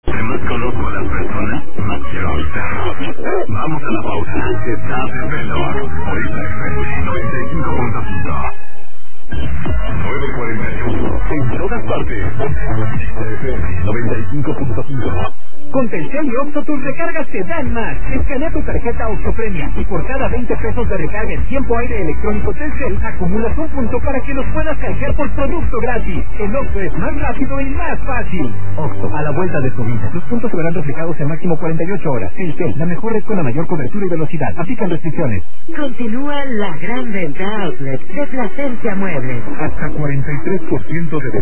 Entre más conozco a las personas, más quiero a mis perros. Vamos a la pausa. Estás en Velor. Ahorita FM 95.5. 9:41. En todas partes. FM 95.5. Con Telcel y Oxxo tus recargas te dan más. Escanea tu tarjeta Oxxo Premia y por cada 20 pesos de recarga en tiempo aire electrónico Telcel acumulas un punto para que los puedas canjear por producto gratis. El Oxxo es más rápido y más fácil. Oxxo, a la vuelta de tu vida. Los puntos se verán reflejados en máximo 48 horas. Telcel, la mejor red con la mayor cobertura y velocidad. Aplican restricciones. Continúa la gran venta outlet de Plasencia Muebles. Hasta 43% de